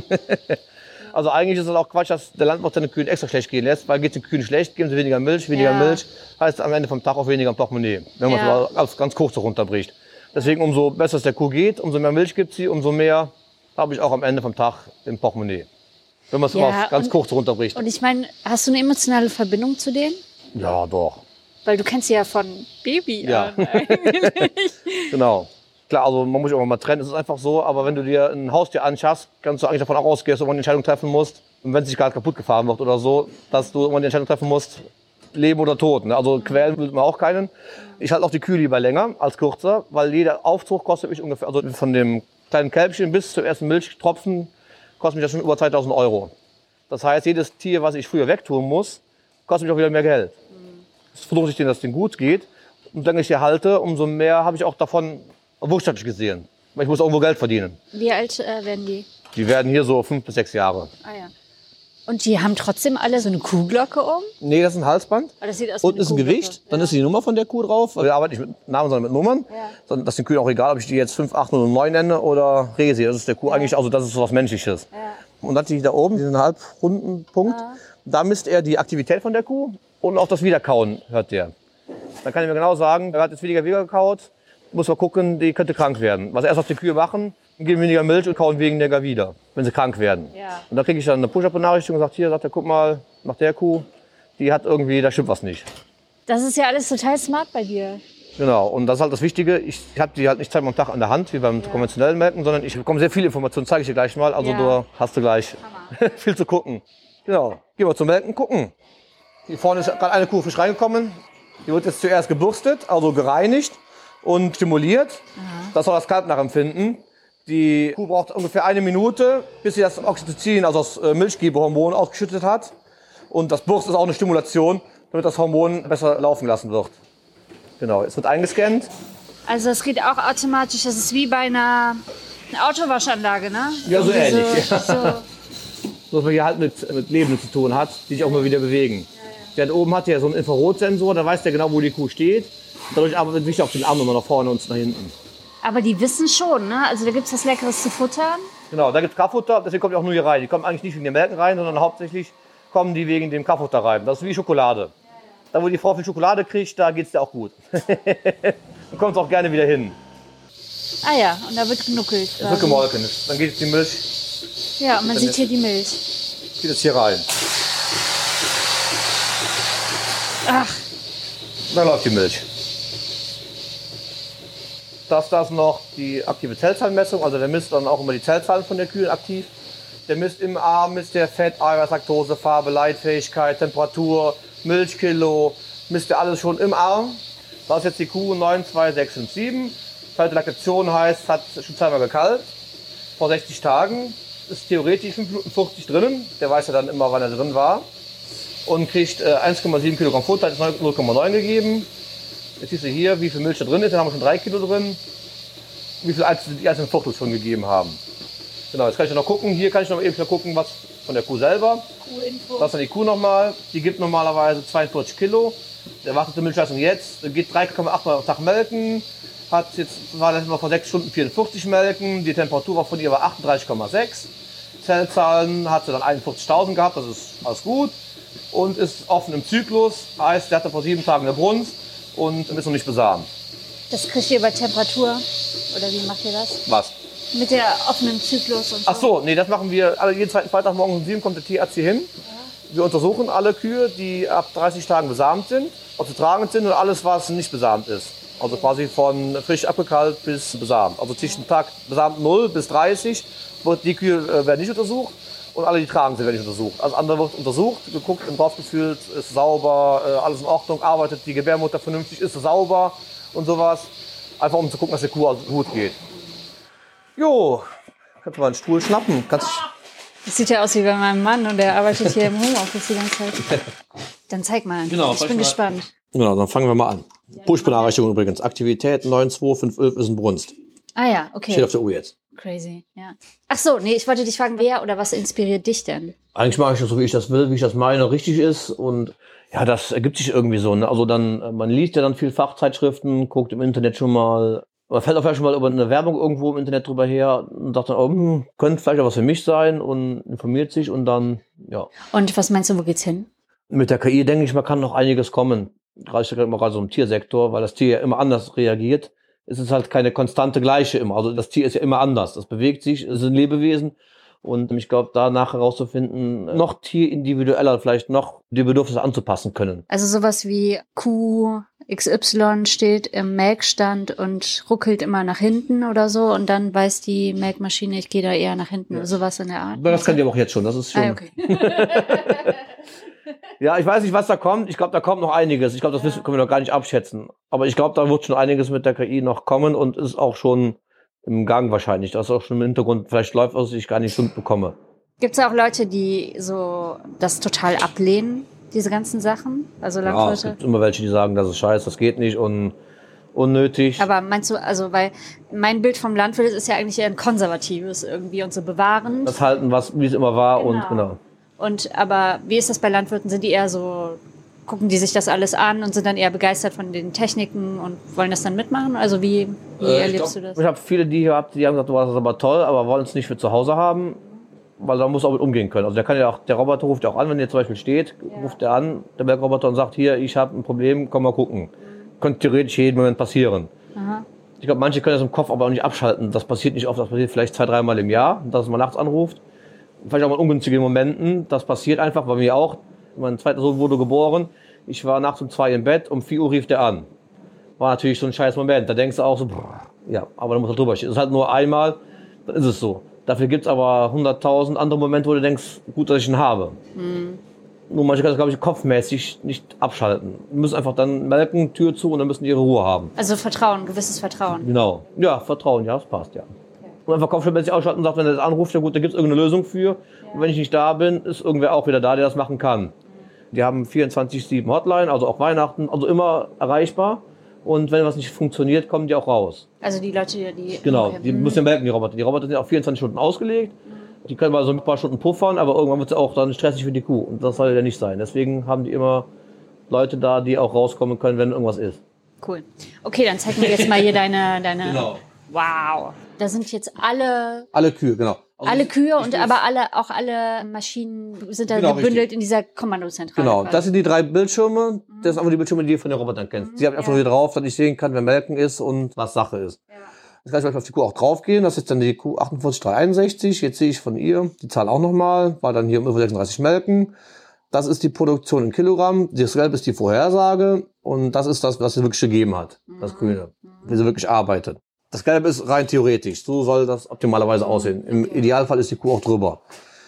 Also eigentlich ist es auch Quatsch, dass der Landwirt seine Kühe extra schlecht gehen lässt, weil geht es den Kühen schlecht, geben sie weniger Milch, weniger Ja. Milch, heißt am Ende vom Tag auch weniger im Portemonnaie, wenn man es Ja. mal ganz, ganz kurz so runterbricht. Deswegen umso besser es der Kuh geht, umso mehr Milch gibt sie, umso mehr habe ich auch am Ende vom Tag im Portemonnaie. Wenn man es Ja, mal ganz und- kurz runterbricht. Und ich meine, hast du eine emotionale Verbindung zu denen? Ja, doch. Weil du kennst sie ja von Baby Ja. an eigentlich. Genau. Klar, also man muss sich auch mal trennen, es ist einfach so, aber wenn du dir ein Haustier anschaffst, kannst du eigentlich davon auch ausgehen, dass du irgendwann eine Entscheidung treffen musst. Und wenn es sich gerade kaputt gefahren wird oder so, dass du irgendwann die Entscheidung treffen musst, Leben oder Tod. Ne? Also quälen will man auch keinen. Ich halte auch die Kühe lieber länger als kürzer, weil jeder Aufzug kostet mich ungefähr, also von dem kleinen Kälbchen bis zum ersten Milchtropfen kostet mich das schon über zweitausend Euro. Das heißt, jedes Tier, was ich früher wegtun muss, kostet mich auch wieder mehr Geld. Das versuche ich denen, dass es denen gut geht. Und wenn ich die halte, umso mehr habe ich auch davon wirtschaftlich gesehen. Weil ich muss irgendwo Geld verdienen. Wie alt äh, werden die? Die werden hier so fünf bis sechs Jahre. Ah ja. Und die haben trotzdem alle so eine Kuhglocke um? Nee, das ist ein Halsband. Ah, das sieht aus wie Und eine ist ein Kuhglocke. Gewicht. Dann ist die Nummer von der Kuh drauf. Wir arbeiten nicht mit Namen, sondern mit Nummern. Ja. Sondern das ist den Kühen auch egal, ob ich die jetzt fünf, acht oder neun nenne oder Resi. Das ist der Kuh eigentlich, also das ist so was Menschliches. Ja. Und dann hat die da oben diesen halbrunden Punkt. Da misst er die Aktivität von der Kuh und auch das Wiederkauen hört der. Dann kann ich mir genau sagen, er hat jetzt weniger wieder gekaut, muss man gucken, die könnte krank werden. Was erst was die Kühe machen, geben weniger Milch und kauen weniger wieder, wenn sie krank werden. Ja. Und dann kriege ich dann eine Push-Up-Benachrichtigung und sagt, hier, sagt er, guck mal, nach der Kuh, die hat irgendwie, da stimmt was nicht. Das ist ja alles total smart bei dir. Genau, und das ist halt das Wichtige, ich habe die halt nicht zweimal am Tag an der Hand, wie beim konventionellen Melken, sondern ich bekomme sehr viele Informationen, zeige ich dir gleich mal, also Ja. du hast du gleich viel zu gucken. Genau, gehen wir zum Melken gucken. Hier vorne ist gerade eine Kuh frisch reingekommen, die wird jetzt zuerst gebürstet, also gereinigt und stimuliert. Das soll das Kalb nachempfinden. Die Kuh braucht ungefähr eine Minute, bis sie das Oxytocin, also das äh, Milchgebehormon, ausgeschüttet hat. Und das Bürsten ist auch eine Stimulation, damit das Hormon besser laufen gelassen wird. Genau, es wird eingescannt. Also es geht auch automatisch, das ist wie bei einer, einer Autowaschanlage, ne? Ja, so Irgendwie ähnlich, So, ja. so. So, dass man hier halt mit, mit Lebenden zu tun hat, die sich auch mal wieder bewegen. Der da oben hat ja so einen Infrarotsensor, da weiß der genau, wo die Kuh steht. Dadurch arbeitet sich auf den Arm immer nach vorne und nach hinten. Aber die wissen schon, ne? Also da gibt es was Leckeres zu futtern. Genau, da gibt es Kraftfutter, deswegen kommen die auch nur hier rein. Die kommen eigentlich nicht wegen dem Melken rein, sondern hauptsächlich kommen die wegen dem Kraftfutter rein. Das ist wie Schokolade. Da, wo die Frau viel Schokolade kriegt, da geht es dir auch gut. Dann kommt es auch gerne wieder hin. Ah ja, und da wird genuckelt. Es wird gemolken. Dann geht jetzt die Milch, Ja, und man Dann sieht ist- hier die Milch. geht jetzt hier rein. Ach, Dann läuft die Milch. dass das noch die aktive Zellzahlmessung, also der misst dann auch immer die Zellzahlen von der Kühe aktiv. Der misst im Arm, misst der Fett, Eiweiß, Laktose, Farbe, Leitfähigkeit, Temperatur, Milchkilo, misst der alles schon im Arm. Das ist jetzt die Kuh neun zwei sechs fünf sieben. Zweite Laktation heißt, hat schon zweimal gekalbt, vor sechzig Tagen. Ist theoretisch fünf Minuten fünfzig drinnen, der weiß ja dann immer, wann er drin war. Und kriegt äh, eins Komma sieben Kilogramm Futter, hat null Komma neun gegeben. Jetzt siehst du hier, wie viel Milch da drin ist, dann haben wir schon drei Kilo drin. Wie viel die einzelnen Viertel schon gegeben haben. Genau, jetzt kann ich noch gucken, hier kann ich noch eben noch gucken, was von der Kuh selber. Das ist dann die Kuh nochmal, die gibt normalerweise zweiundvierzig Kilo. Der erwartete Milchleistung jetzt, geht drei Komma acht Mal am Tag melken. Hat jetzt, war letztes Mal vor sechs Stunden vierundvierzig melken, die Temperatur war von ihr war achtunddreißig Komma sechs. Zellzahlen hat sie dann einundvierzigtausend gehabt, das ist alles gut. Und ist offen im Zyklus, heißt, der hatte vor sieben Tagen eine Brunst und ist noch nicht besamt. Das kriegt ihr über Temperatur? Oder wie macht ihr das? Was? Mit der offenen Zyklus und so? Ach so, nee, das machen wir, also jeden zweiten Freitag morgens um sieben kommt der Tierarzt hier hin. Ja. Wir untersuchen alle Kühe, die ab dreißig Tagen besamt sind, ob sie tragend sind und alles, was nicht besamt ist. Also quasi von frisch abgekalbt bis besamt. Also zwischen Tag besamt null bis dreißig wird die Kühe äh, werden nicht untersucht und alle, die tragen sind, werden nicht untersucht. Also andere wird untersucht, geguckt und draufgefühlt, ist sauber, äh, alles in Ordnung, arbeitet die Gebärmutter vernünftig, ist sie sauber und sowas. Einfach um zu gucken, dass der Kuh also gut geht. Jo, kannst du mal einen Stuhl schnappen? Kannst das sieht ja aus wie bei meinem Mann und der arbeitet hier im Homeoffice die ganze Zeit. Dann zeig mal. Genau, ich bin mal. gespannt. Genau, dann fangen wir mal an. Push-Benachrichtigung übrigens. Aktivität neun zwei fünf elf ist ein Brunst. Ah ja, okay. Steht auf der Uhr jetzt. Crazy, ja. Ach so, nee, ich wollte dich fragen, wer oder was inspiriert dich denn? Eigentlich mache ich das so, wie ich das will, wie ich das meine, richtig ist. Und ja, das ergibt sich irgendwie so. Ne? Also dann, man liest ja dann viel Fachzeitschriften, guckt im Internet schon mal, man fällt auch vielleicht schon mal über eine Werbung irgendwo im Internet drüber her und sagt dann, oh, hm, könnte vielleicht auch was für mich sein und informiert sich und dann, ja. Und was meinst du, wo geht's hin? Mit der K I denke ich, man kann noch einiges kommen. Gerade ich immer gerade so im Tiersektor, weil das Tier ja immer anders reagiert. Es ist halt keine konstante gleiche immer. Also das Tier ist ja immer anders. Das bewegt sich, es ist ein Lebewesen. Und ich glaube, danach herauszufinden, noch tierindividueller vielleicht noch die Bedürfnisse anzupassen können. Also sowas wie Kuh X Y steht im Melkstand und ruckelt immer nach hinten oder so und dann weiß die Melkmaschine, ich gehe da eher nach hinten, ja. Oder sowas in der Art. Das kann die aber auch jetzt schon, das ist schon... Ah, okay. Ja, ich weiß nicht, was da kommt. Ich glaube, da kommt noch einiges. Ich glaube, das wissen, können wir noch gar nicht abschätzen. Aber ich glaube, da wird schon einiges mit der K I noch kommen und ist auch schon im Gang wahrscheinlich. Das ist auch schon im Hintergrund. Vielleicht läuft was, ich gar nicht so mitbekomme. Gibt es auch Leute, die so das total ablehnen, diese ganzen Sachen? Also Landwirte? Ja, es gibt immer welche, die sagen, das ist scheiße, das geht nicht und unnötig. Aber meinst du, also, weil mein Bild vom Landwirt ist ja eigentlich eher ein konservatives irgendwie und so bewahrend. Das halten, was, wie es immer war genau. und genau. Und aber wie ist das bei Landwirten? Sind die eher so, gucken die sich das alles an und sind dann eher begeistert von den Techniken und wollen das dann mitmachen? Also wie, wie äh, erlebst glaub, du das? Ich habe viele, die hier habt, die haben gesagt, du warst das aber toll, aber wollen es nicht für zu Hause haben, weil da muss auch mit umgehen können. Also der kann ja auch, der Roboter ruft ja auch an, wenn der zum Beispiel steht, ja. ruft er an, der Melkroboter und sagt, hier, ich habe ein Problem, komm mal gucken. Mhm. Könnte theoretisch jeden Moment passieren. Aha. Ich glaube, manche können das im Kopf aber auch nicht abschalten. Das passiert nicht oft, das passiert vielleicht zwei, dreimal im Jahr, dass man nachts anruft. Vielleicht auch mal in ungünstigen Momenten. Das passiert einfach bei mir auch. Mein zweiter Sohn wurde geboren. Ich war nachts um zwei im Bett. Um vier Uhr rief der an. War natürlich so ein scheiß Moment. Da denkst du auch so, brr, ja, aber da muss halt drüber stehen. Das ist halt nur einmal, dann ist es so. Dafür gibt es aber hunderttausend andere Momente, wo du denkst, gut, dass ich ihn habe. Mhm. Nur manche können das, glaube ich, kopfmäßig nicht abschalten. Die müssen einfach dann melken, Tür zu und dann müssen die ihre Ruhe haben. Also Vertrauen, gewisses Vertrauen. Genau. Ja, Vertrauen, ja, das passt, ja. Und einfach kopfmäßig ausschalten und sagt, wenn er das anruft, ja gut, da gibt es irgendeine Lösung für. Ja. Und wenn ich nicht da bin, ist irgendwer auch wieder da, der das machen kann. Mhm. Die haben vierundzwanzig sieben Hotline, also auch Weihnachten, also immer erreichbar. Und wenn was nicht funktioniert, kommen die auch raus. Also die Leute, die... Genau, okay. Die müssen ja melken, die Roboter. Die Roboter sind ja auch vierundzwanzig Stunden ausgelegt. Mhm. Die können mal so ein paar Stunden puffern, aber irgendwann wird es auch dann stressig für die Kuh. Und das soll ja nicht sein. Deswegen haben die immer Leute da, die auch rauskommen können, wenn irgendwas ist. Cool. Okay, dann zeig mir jetzt mal hier deine... deine genau. Wow. Da sind jetzt alle... Alle Kühe, genau. Also alle Kühe und aber alle, auch alle Maschinen sind da genau, gebündelt richtig. In dieser Kommandozentrale. Genau, quasi. Das sind die drei Bildschirme. Mhm. Das sind einfach die Bildschirme, die ihr von den Robotern kennt. Mhm. Die habe ich einfach ja. nur hier drauf, dass ich sehen kann, wer Melken ist und was Sache ist. Ja. Jetzt kann ich auf die Kuh auch draufgehen. Das ist dann die Kuh achtundvierzig drei einundsechzig. Jetzt sehe ich von ihr die Zahl auch nochmal. War dann hier um sechsunddreißig Melken. Das ist die Produktion in Kilogramm. Das Gelb ist die Vorhersage. Und das ist das, was sie wirklich gegeben hat. Das Grüne. Wie sie wirklich arbeitet. Das Gelbe ist rein theoretisch. So soll das optimalerweise aussehen. Im okay. Idealfall ist die Kuh auch drüber.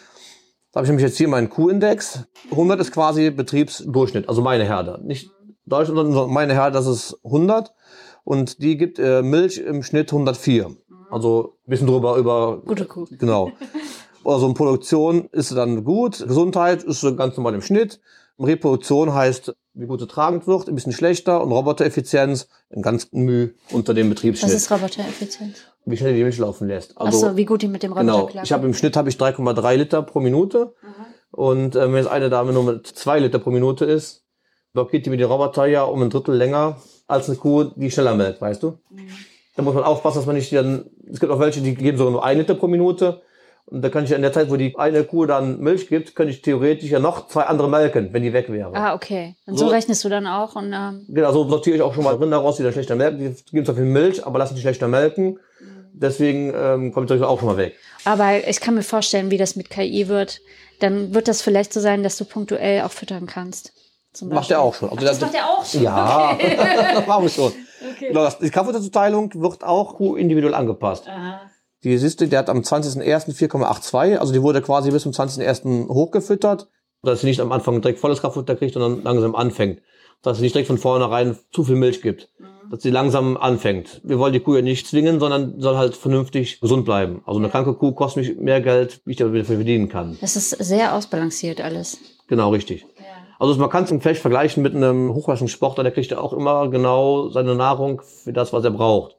Da habe ich nämlich jetzt hier meinen Kuhindex. hundert ist quasi Betriebsdurchschnitt, also meine Herde. Nicht Deutschland, sondern meine Herde, das ist hundert. Und die gibt äh, Milch im Schnitt hundertvier. Also ein bisschen drüber über... Gute Kuh. Genau. Also in Produktion ist sie dann gut. Gesundheit ist sie ganz normal im Schnitt. Reproduktion heißt, wie gut sie tragend wird, ein bisschen schlechter. Und Robotereffizienz, ein ganz Mühe unter dem Betriebsschnitt. Was ist Robotereffizienz? Wie schnell die Milch laufen lässt. Also, ach so, wie gut die mit dem Roboter genau. klarkommt. Ich habe im Schnitt habe ich drei Komma drei Liter pro Minute. Aha. Und äh, wenn jetzt eine Dame nur mit zwei Liter pro Minute ist, blockiert die mit dem Roboter ja um ein Drittel länger als eine Kuh, die schneller melkt, weißt du? Mhm. Da muss man aufpassen, dass man nicht dann, es gibt auch welche, die geben sogar nur ein Liter pro Minute. Und da kann ich in der Zeit, wo die eine Kuh dann Milch gibt, könnte ich theoretisch ja noch zwei andere melken, wenn die weg wäre. Ah, okay. Und so, so rechnest du dann auch? Und, ähm genau, so sortiere ich auch schon mal Rinder raus, die dann schlechter melken. Die geben zwar viel Milch, aber lassen die schlechter melken. Deswegen ähm, kommt das auch schon mal weg. Aber ich kann mir vorstellen, wie das mit K I wird. Dann wird das vielleicht so sein, dass du punktuell auch füttern kannst. Zum macht er auch schon. Also ach, das macht er auch schon? Ja, das machen wir schon. Okay. Genau, das, die Kraftfutterzuteilung wird auch Kuh individuell angepasst. Aha. Die siehst du, der hat am zwanzigsten ersten vier Komma zweiundachtzig, also die wurde quasi bis zum zwanzigsten ersten hochgefüttert, dass sie nicht am Anfang direkt volles Kraftfutter kriegt, sondern langsam anfängt. Dass sie nicht direkt von vornherein zu viel Milch gibt. Mhm. Dass sie langsam anfängt. Wir wollen die Kuh ja nicht zwingen, sondern soll halt vernünftig gesund bleiben. Also eine ja. kranke Kuh kostet mich mehr Geld, wie ich dafür verdienen kann. Das ist sehr ausbalanciert alles. Genau, richtig. Ja. Also man kann es vielleicht vergleichen mit einem Hochleistungssportler, der kriegt ja auch immer genau seine Nahrung für das, was er braucht.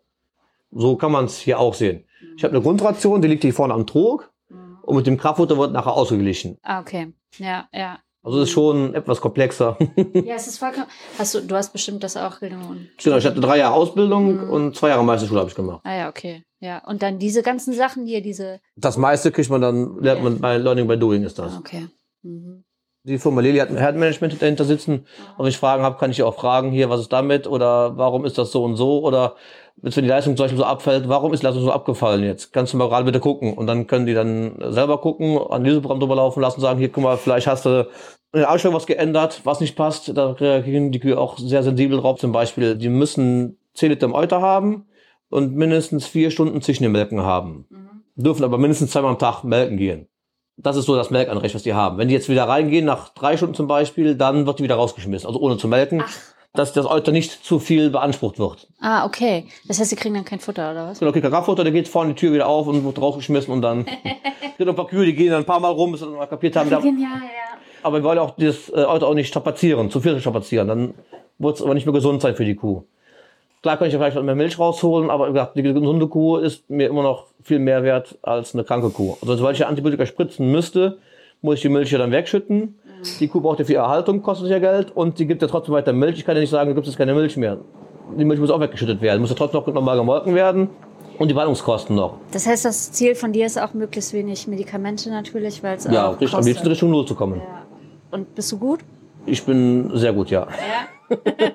So kann man es hier auch sehen. Ich habe eine Grundration, die liegt hier vorne am Trog mhm. und mit dem Kraftfutter wird nachher ausgeglichen. Ah, okay. Ja, ja. Also es ist schon etwas komplexer. Ja, es ist vollkommen... Hast du, du hast bestimmt das auch genommen. Genau, ich hatte drei Jahre Ausbildung mhm. und zwei Jahre Meisterschule habe ich gemacht. Ah ja, okay. Ja, und dann diese ganzen Sachen hier, diese... Das meiste kriegt man dann, lernt man bei Learning by Doing ist das. Ah, okay. Mhm. Die Firma Lilly hat ein Herdenmanagement dahinter sitzen. Und wenn ich Fragen habe, kann ich auch fragen, hier, was ist damit? Oder warum ist das so und so? Oder wenn die Leistung zum Beispiel so abfällt, warum ist die Leistung so abgefallen jetzt? Kannst du mal gerade bitte gucken. Und dann können die dann selber gucken, Analyseprogramm drüber laufen lassen, sagen, hier, guck mal, vielleicht hast du in der Ausstellung was geändert, was nicht passt. Da reagieren die Kühe auch sehr sensibel drauf. Zum Beispiel, die müssen zehn Liter im Euter haben und mindestens vier Stunden zwischen den Melken haben. Mhm. Dürfen aber mindestens zweimal am Tag melken gehen. Das ist so das Melkanrecht, was die haben. Wenn die jetzt wieder reingehen, nach drei Stunden zum Beispiel, dann wird die wieder rausgeschmissen, also ohne zu melken, ach, dass das Euter nicht zu viel beansprucht wird. Ah, okay. Das heißt, sie kriegen dann kein Futter, oder was? Genau, kriegt kein Kraftfutter, der geht vorne die Tür wieder auf und wird rausgeschmissen und dann gibt ein paar Kühe, die gehen dann ein paar Mal rum, bis sie dann mal kapiert haben. Genial, ja. Aber wir wollen auch das Euter auch nicht strapazieren, zu viel strapazieren. Dann wird es aber nicht mehr gesund sein für die Kuh. Klar kann ich ja vielleicht mehr Milch rausholen, aber wie gesagt, die gesunde Kuh ist mir immer noch viel mehr wert als eine kranke Kuh. Also sobald ich ja Antibiotika spritzen müsste, muss ich die Milch ja dann wegschütten. Mhm. Die Kuh braucht ja für ihre Erhaltung, kostet ja Geld und die gibt ja trotzdem weiter Milch. Ich kann ja nicht sagen, du gibst jetzt keine Milch mehr. Die Milch muss auch weggeschüttet werden, muss ja trotzdem noch normal gemolken werden und die Wallungskosten noch. Das heißt, das Ziel von dir ist auch möglichst wenig Medikamente natürlich, weil es ja, auch richtig, am liebsten Richtung Null zu kommen. Ja. Und bist du gut? Ich bin sehr gut, ja. Ja.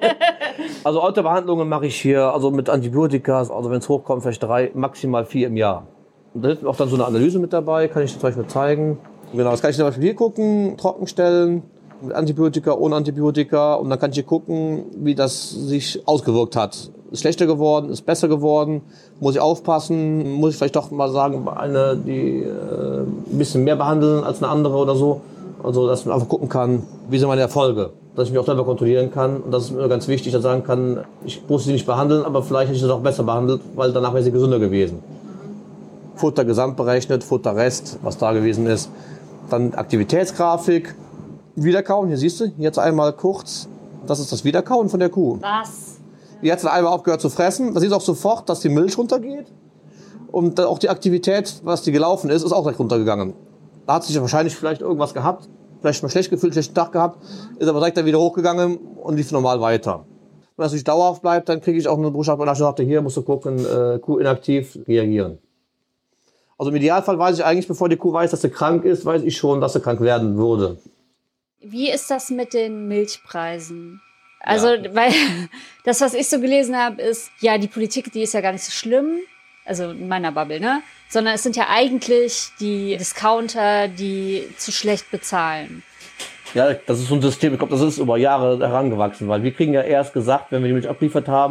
Also Euterbehandlungen mache ich hier, also mit Antibiotika, also wenn es hochkommt, vielleicht drei, maximal vier im Jahr. Und da ist auch dann so eine Analyse mit dabei, kann ich dir zum Beispiel zeigen. Genau, das kann ich zum Beispiel hier gucken, trockenstellen, mit Antibiotika, ohne Antibiotika. Und dann kann ich hier gucken, wie das sich ausgewirkt hat. Ist schlechter geworden, ist besser geworden, muss ich aufpassen, muss ich vielleicht doch mal sagen, eine, die äh, ein bisschen mehr behandeln als eine andere oder so. Also, dass man einfach gucken kann, wie sind meine Erfolge. Dass ich mich auch selber kontrollieren kann. Und das ist mir ganz wichtig, dass ich sagen kann, ich muss sie nicht behandeln, aber vielleicht hätte ich sie doch besser behandelt, weil danach wäre sie gesünder gewesen. Futter gesamt berechnet, Futterrest, was da gewesen ist. Dann Aktivitätsgrafik, Wiederkauen, hier siehst du, jetzt einmal kurz, das ist das Wiederkauen von der Kuh. Was? Die hat dann einmal aufgehört zu fressen, da siehst du auch sofort, dass die Milch runtergeht. Und auch die Aktivität, was die gelaufen ist, ist auch direkt runtergegangen. Da hat sich wahrscheinlich vielleicht irgendwas gehabt, vielleicht mal schlecht gefühlt, schlechten Tag gehabt, ist aber direkt dann wieder hochgegangen und lief normal weiter. Wenn das nicht dauerhaft bleibt, dann kriege ich auch eine Botschaft, und sagte, hier musst du gucken, äh, Kuh inaktiv, reagieren. Also im Idealfall weiß ich eigentlich, bevor die Kuh weiß, dass sie krank ist, weiß ich schon, dass sie krank werden würde. Wie ist das mit den Milchpreisen? Also, ja. Weil das, was ich so gelesen habe, ist, ja, die Politik, die ist ja gar nicht so schlimm, also in meiner Bubble, ne? Sondern es sind ja eigentlich die Discounter, die zu schlecht bezahlen. Ja, das ist so ein System, ich glaube, das ist über Jahre herangewachsen, weil wir kriegen ja erst gesagt, wenn wir die Milch abliefert haben,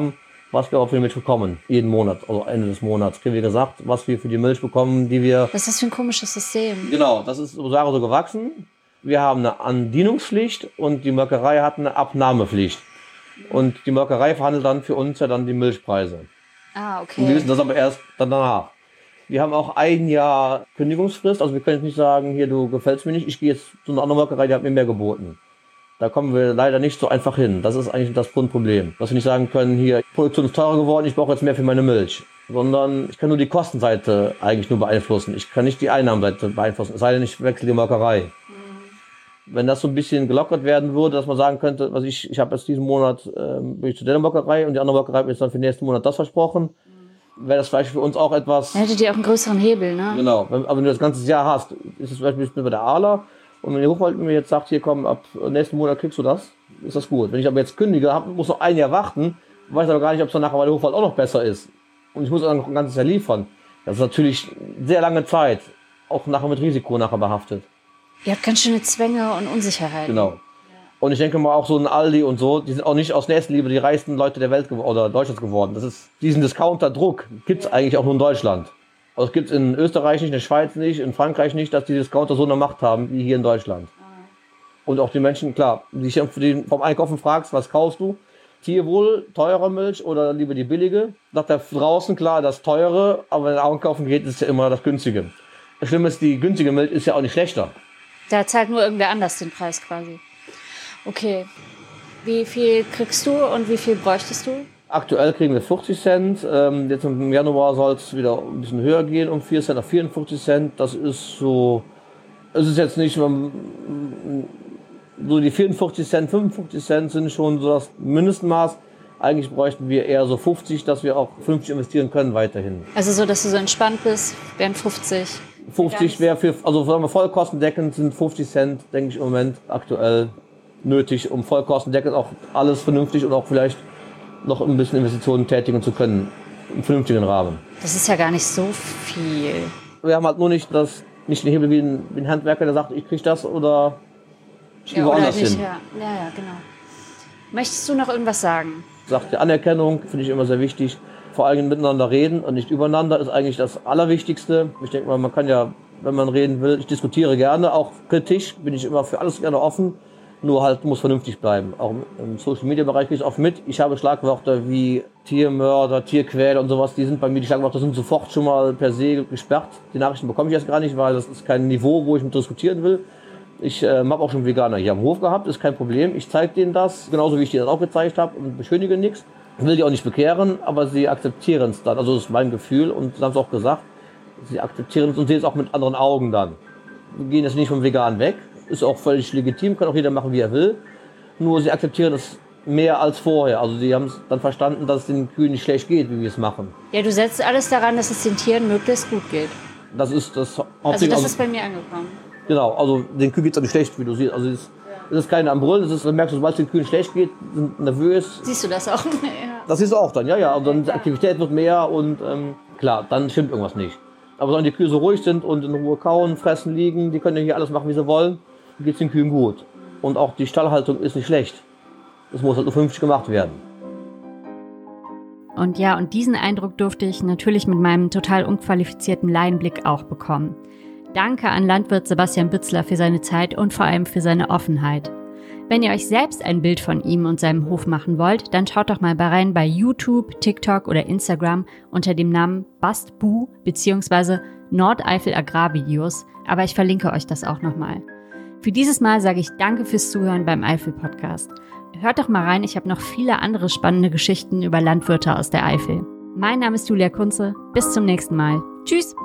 was wir auch für die Milch bekommen, jeden Monat, also Ende des Monats, kriegen wir gesagt, was wir für die Milch bekommen, die wir... Was ist das für ein komisches System? Genau, das ist so so gewachsen. Wir haben eine Andienungspflicht und die Molkerei hat eine Abnahmepflicht. Und die Molkerei verhandelt dann für uns ja dann die Milchpreise. Ah, okay. Und wir wissen das aber erst dann danach. Wir haben auch ein Jahr Kündigungsfrist, also wir können jetzt nicht sagen, hier, du gefällst mir nicht, ich gehe jetzt zu einer anderen Molkerei, die hat mir mehr geboten. Da kommen wir leider nicht so einfach hin. Das ist eigentlich das Grundproblem. Dass wir nicht sagen können, hier, Produktion ist teurer geworden, ich brauche jetzt mehr für meine Milch. Sondern ich kann nur die Kostenseite eigentlich nur beeinflussen. Ich kann nicht die Einnahmenseite beeinflussen, es sei denn, ich wechsle die Molkerei. Mhm. Wenn das so ein bisschen gelockert werden würde, dass man sagen könnte, was ich, ich habe jetzt diesen Monat ähm, bin ich zu der Molkerei und die andere Molkerei hat mir jetzt dann für den nächsten Monat das versprochen, mhm. wäre das vielleicht für uns auch etwas... Dann hättet ihr auch einen größeren Hebel, ne? Genau, wenn, aber wenn du das ganze Jahr hast, ist es vielleicht ein bisschen bei der Ahler. Und wenn die Hochwald mir jetzt sagt, hier komm, ab nächsten Monat kriegst du das, ist das gut. Wenn ich aber jetzt kündige, hab, muss noch ein Jahr warten, weiß aber gar nicht, ob es dann nachher bei der Hochwald auch noch besser ist. Und ich muss dann noch ein ganzes Jahr liefern. Das ist natürlich sehr lange Zeit, auch nachher mit Risiko nachher behaftet. Ihr habt ganz schöne Zwänge und Unsicherheiten. Genau. Und ich denke mal auch so ein Aldi und so, die sind auch nicht aus Nächstenliebe die reichsten Leute der Welt oder Deutschlands geworden. Das ist, diesen Discounter-Druck gibt's eigentlich auch nur in Deutschland. Also es gibt es in Österreich nicht, in der Schweiz nicht, in Frankreich nicht, dass die Discounter so eine Macht haben wie hier in Deutschland. Und auch die Menschen, klar, die dich vom Einkaufen fragst, was kaufst du? Tierwohl, teure Milch oder lieber die billige? Sagt er draußen, klar, das teure, aber wenn er einkaufen geht, ist es ja immer das günstige. Das Schlimme ist, die günstige Milch ist ja auch nicht schlechter. Da zahlt nur irgendwer anders den Preis quasi. Okay. Wie viel kriegst du und wie viel bräuchtest du? Aktuell kriegen wir vierzig Cent, ähm, jetzt im Januar soll es wieder ein bisschen höher gehen, um vier Cent auf vierundvierzig Cent. Das ist so, es ist jetzt nicht, so die vierundvierzig Cent, fünfundfünfzig Cent sind schon so das Mindestmaß. Eigentlich bräuchten wir eher so fünfzig, dass wir auch fünfzig investieren können weiterhin. Also so, dass du so entspannt bist, wären fünfzig. fünfzig wäre für, also sagen wir vollkostendeckend sind fünfzig Cent, denke ich im Moment aktuell nötig, um vollkostendeckend auch alles vernünftig und auch vielleicht noch ein bisschen Investitionen tätigen zu können, im vernünftigen Rahmen. Das ist ja gar nicht so viel. Wir haben halt nur nicht das, nicht den Hebel wie ein, wie ein Handwerker, der sagt, ich krieg das oder ich gehe ja, woanders nicht, hin. Ja. ja, ja, genau. Möchtest du noch irgendwas sagen? Sagt die Anerkennung, finde ich immer sehr wichtig. Vor allem miteinander reden und nicht übereinander ist eigentlich das Allerwichtigste. Ich denke mal, man kann ja, wenn man reden will, ich diskutiere gerne, auch kritisch, bin ich immer für alles gerne offen. Nur halt muss vernünftig bleiben. Auch im Social-Media-Bereich gehe ich oft mit. Ich habe Schlagwörter wie Tiermörder, Tierquäler und sowas. Die sind bei mir, die Schlagwörter sind sofort schon mal per se gesperrt. Die Nachrichten bekomme ich erst gar nicht, weil das ist kein Niveau, wo ich mit diskutieren will. Ich äh, habe auch schon Veganer hier am Hof gehabt, ist kein Problem. Ich zeige denen das, genauso wie ich denen das auch gezeigt habe und beschönige nichts. Ich will die auch nicht bekehren, aber sie akzeptieren es dann. Also das ist mein Gefühl und sie haben es auch gesagt. Sie akzeptieren es und sehen es auch mit anderen Augen dann. Wir gehen jetzt nicht vom Vegan weg. Ist auch völlig legitim, kann auch jeder machen, wie er will. Nur sie akzeptieren es mehr als vorher. Also sie haben es dann verstanden, dass es den Kühen nicht schlecht geht, wie wir es machen. Ja, du setzt alles daran, dass es den Tieren möglichst gut geht. Das ist das Hauptsächlich. Also das ist bei mir angekommen. Genau, also den Kühen geht es auch nicht schlecht, wie du siehst. Also es ist, ja. es ist keine am Brüllen, es ist, du merkst, sobald es den Kühen schlecht geht, sind nervös. Siehst du das auch? Ja. Das siehst du auch dann, ja, ja. Und dann die Aktivität wird mehr und ähm, klar, dann stimmt irgendwas nicht. Aber solange die Kühe so ruhig sind und in Ruhe kauen, fressen, liegen, die können ja hier alles machen, wie sie wollen. Geht es den Kühen gut. Und auch die Stallhaltung ist nicht schlecht. Es muss halt nur vernünftig gemacht werden. Und ja, und diesen Eindruck durfte ich natürlich mit meinem total unqualifizierten Laienblick auch bekommen. Danke an Landwirt Sebastian Bützler für seine Zeit und vor allem für seine Offenheit. Wenn ihr euch selbst ein Bild von ihm und seinem Hof machen wollt, dann schaut doch mal rein bei YouTube, TikTok oder Instagram unter dem Namen Bastbu bzw. Nordeifel Agrarvideos, aber ich verlinke euch das auch nochmal. Für dieses Mal sage ich danke fürs Zuhören beim Eifel-Podcast. Hört doch mal rein, ich habe noch viele andere spannende Geschichten über Landwirte aus der Eifel. Mein Name ist Julia Kunze, bis zum nächsten Mal. Tschüss!